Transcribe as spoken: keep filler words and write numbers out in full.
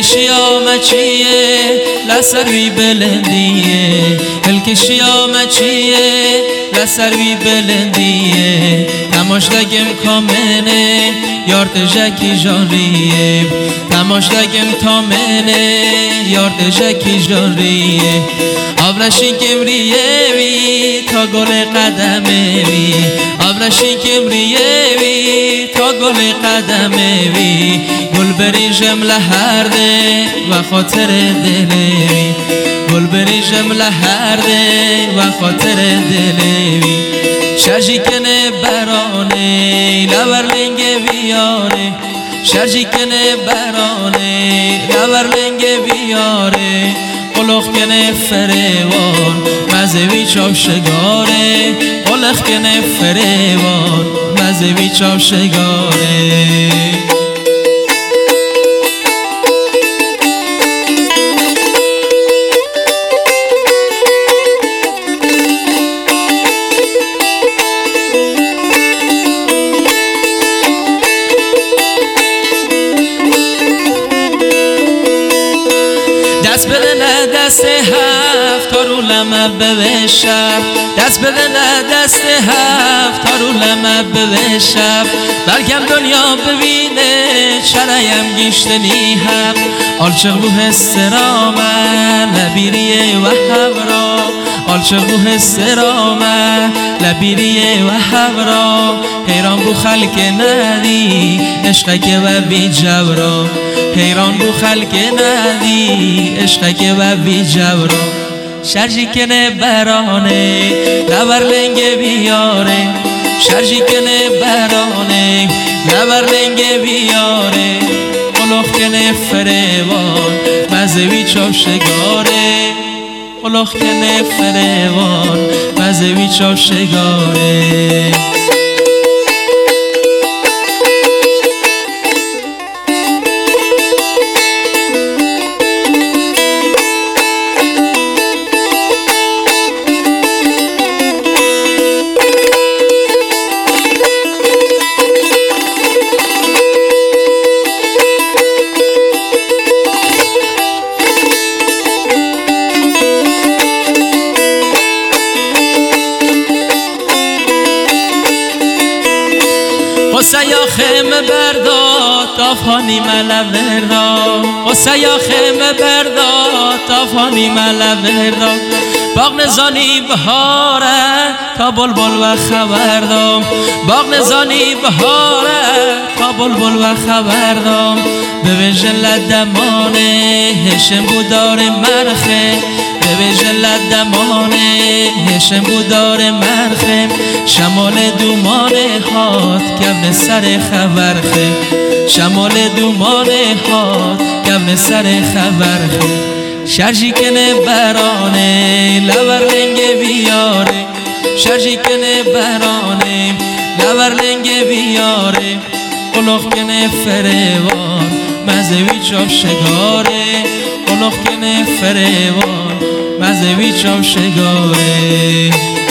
الكشيامتشيه لسروي بلنديه الكشيامتشيه لسروي بلنديه تماشدگم کامنه یار تجکی جاریه تماشدگم تامنه یار تجکی جاریه آبرشین کمریه وی تا گل قدمه وی آبرشین کمریه وی تا گل قدمه وی گل بریجم لحرده و خاطر دله وی گل بریجم لحرده و خاطر دله وی شرجی کنه برانه لورلنگ بیاره شرجی کنه برانه لورلنگ بیاره قلخ کنه فریوان مزوی چاوشگاره قلخ کنه فریوان مزوی چاوشگاره دست بده نه دست هفت تا رو لمه بوشم دست بده نه دست هفت تا رو لمه بوشم بلکم دنیا ببینه چرایم گیشتنی هم آلچق بو هسترامه لبیریه و حورا آلچق بو هسترامه لبیریه و حورا حیران بو خلق ندی عشقه که و بی جورا حیران بو خلق ندی عشقه که و بی جورا شرجی کنه برانه لورلنگ بیاره شرجی کنه برانه لورلنگ بیاره قلخ کنه فریوان مزوی چاوشگاره قلخ کنه فریوان مزوی چاوشگاره قصیا خیم بردا تافانی ملوردا قصیا خیم بردا تافانی ملوردا باغ نزانی بهاره تا بلبل و خبردام باغ نزانی بهاره تا بلبل و خبردام به وجل دمانه هشم بودار مرخه به وجل دمانه هشم بودار مرخه شمال دومانه هات کم سر خبرخه شمال دومانه هات کم سر خبرخه شرجی کنه برانه لورلنگ بیاره شرجی کنه برانه لورلنگ بیاره قلخ کنه فریوان مزوی چاوشگاره قلخ کنه فریوان مزوی چاوشگاره